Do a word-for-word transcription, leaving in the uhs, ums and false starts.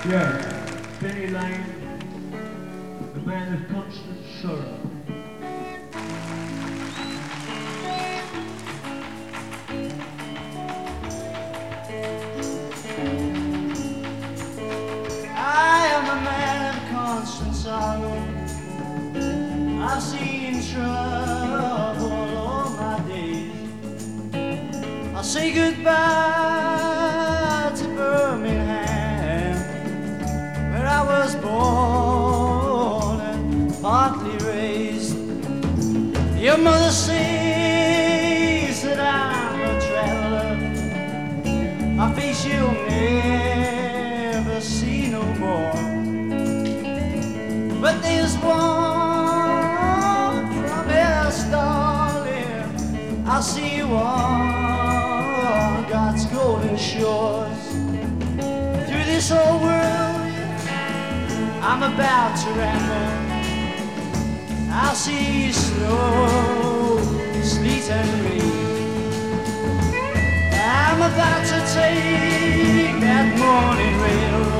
Yeah, Penny Lane, the band of Constant Sorrow. I am a man of constant sorrow. I've seen trouble all my days. I'll say goodbye to Birmingham, where I was born and partly raised. Your mother says that I'm a traveler. My face you'll never see no more. But there's one from Ellis, darling. I'll see you on God's golden shores. Through this whole world I'm about to ramble. I'll see snow, sleet and rain. I'm about to take that morning rail